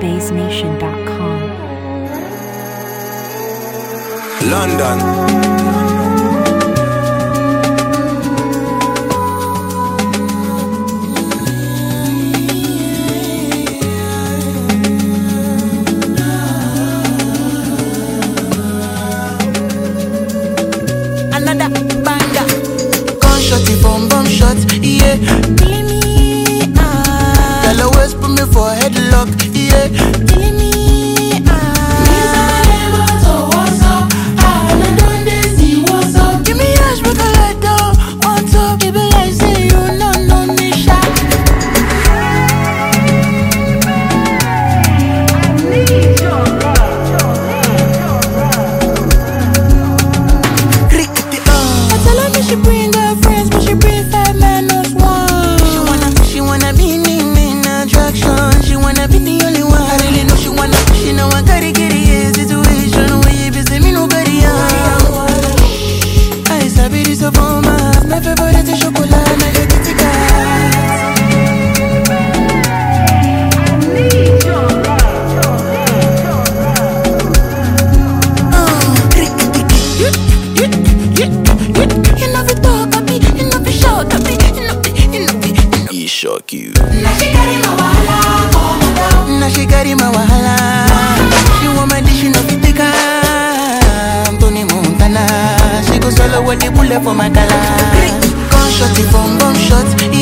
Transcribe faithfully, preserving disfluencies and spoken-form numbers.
base nation dot com. London. Shotty bomb bomb shot, yeah. Killing me, ah. Girl always put me for a headlock, yeah. Killing me, ah. Me so what's up? I don't dey see what's up. Give me ash, make a light down. On top, give it like say you no no me shot. I need your love, cricket, uh. I tell her me she bring her friends, but she bring five minus one. She wanna, she wanna be me in attraction. She wanna be the only one. I really know she wanna, she know I gotta get it. Situation where you busy, me nobody else. I sabi this of all my, my favorite is chocolate, now you get it, guys. Shock you. Now she carry my wahala. Now she carry my wahala. She want my dish, she no fit take her. Tony Montana. She go solo with the bullet for my color. Gun shot, bomb bomb shot.